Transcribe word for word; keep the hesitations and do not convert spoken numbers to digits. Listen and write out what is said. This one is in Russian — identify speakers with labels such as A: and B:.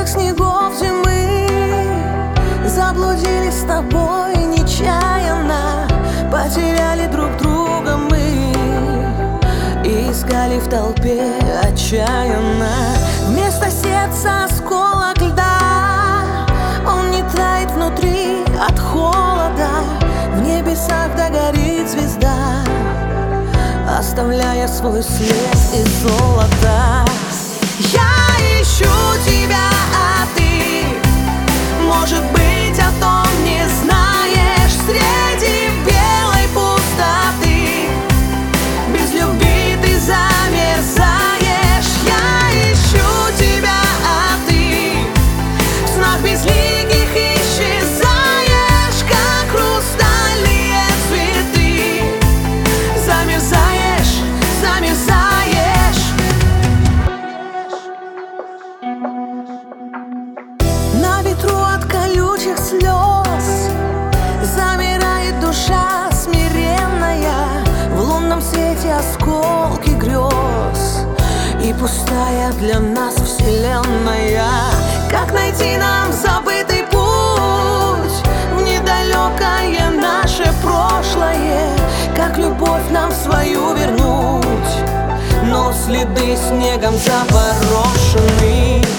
A: белых снегов зимы заблудились с тобой нечаянно, потеряли друг друга мы и искали в толпе отчаянно. Вместо сердца осколок льда, он не тает внутри от холода. В небесах догорит звезда, оставляя свой след из золота. Я ищу тебя, а ты, может быть, о том не знаешь. Среди белой пустоты без любви ты замерзаешь. Я ищу тебя, а ты в снах безликих исчезаешь, как хрустальные цветы. Замерзаешь, замерзаешь. На ветру от колючих слез замирает душа смиренная, в лунном свете осколки грез и пустая для нас вселенная. Как найти нам забытый путь в недалекое наше прошлое? Как любовь нам свою вернуть, но следы снегом запорошены?